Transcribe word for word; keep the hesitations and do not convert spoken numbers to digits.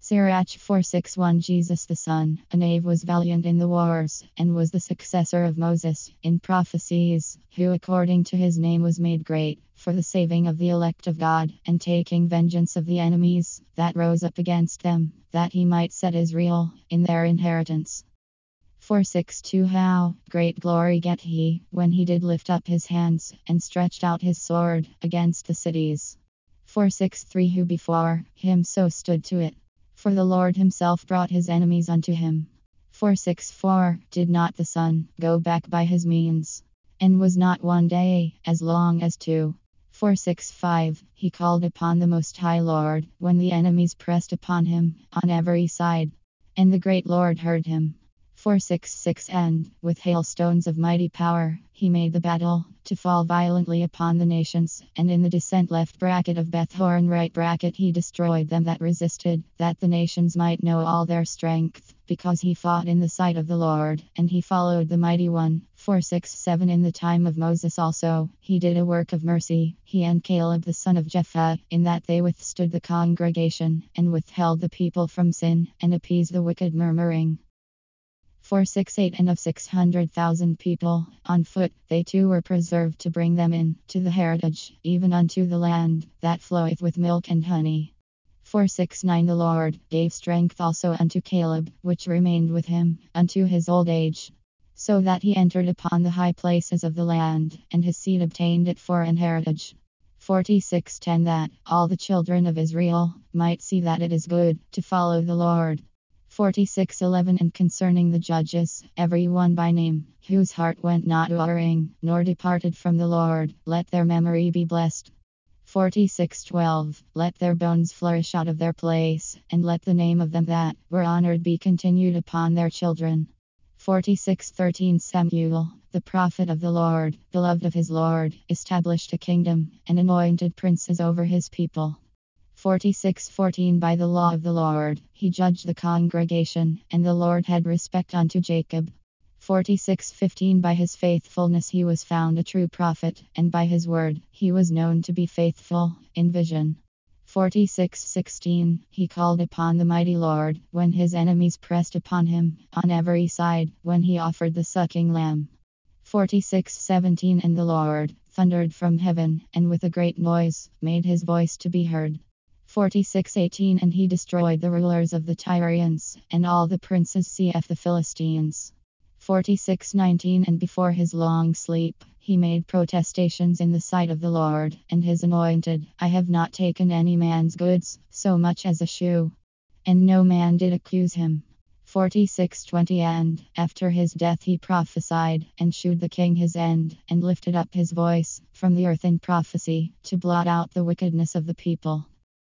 Sirach four sixty-one Jesus the Son, a knave was valiant in the wars, and was the successor of Moses in prophecies, who according to his name was made great, for the saving of the elect of God, and taking vengeance of the enemies that rose up against them, that he might set Israel in their inheritance. four sixty-two How great glory get he, when he did lift up his hands, and stretched out his sword against the cities. four sixty-three Who before him so stood to it. For the Lord himself brought his enemies unto him. four sixty-four Did not the sun go back by his means? And was not one day as long as two? four sixty-five He called upon the Most High Lord, when the enemies pressed upon him on every side. And the great Lord heard him. four sixty-six And, with hailstones of mighty power, he made the battle to fall violently upon the nations, and in the descent left bracket of Beth-horon right bracket he destroyed them that resisted, that the nations might know all their strength, because he fought in the sight of the Lord, and he followed the mighty one. four sixty-seven In the time of Moses also, he did a work of mercy, he and Caleb the son of Jephthah, in that they withstood the congregation, and withheld the people from sin, and appeased the wicked murmuring. four sixty-eight And of six hundred thousand people, on foot, they too were preserved to bring them in to the heritage, even unto the land that floweth with milk and honey. four sixty-nine The Lord gave strength also unto Caleb, which remained with him, unto his old age, so that he entered upon the high places of the land, and his seed obtained it for an heritage. forty-six ten That all the children of Israel might see that it is good to follow the Lord. forty-six eleven And concerning the judges, every one by name, whose heart went not erring, nor departed from the Lord, let their memory be blessed. forty-six twelve Let their bones flourish out of their place, and let the name of them that were honored be continued upon their children. forty-six thirteen Samuel, the prophet of the Lord, beloved of his Lord, established a kingdom, and anointed princes over his people. forty-six fourteen By the law of the Lord, he judged the congregation, and the Lord had respect unto Jacob. forty-six fifteen By his faithfulness he was found a true prophet, and by his word he was known to be faithful in vision. forty-six sixteen He called upon the mighty Lord, when his enemies pressed upon him on every side, when he offered the sucking lamb. forty-six seventeen And the Lord thundered from heaven, and with a great noise made his voice to be heard. forty-six eighteen And he destroyed the rulers of the Tyrians, and all the princes of the Philistines. forty-six nineteen And before his long sleep, he made protestations in the sight of the Lord, and his anointed, I have not taken any man's goods, so much as a shoe. And no man did accuse him. forty-six twenty And, after his death he prophesied, and shewed the king his end, and lifted up his voice from the earth in prophecy, to blot out the wickedness of the people.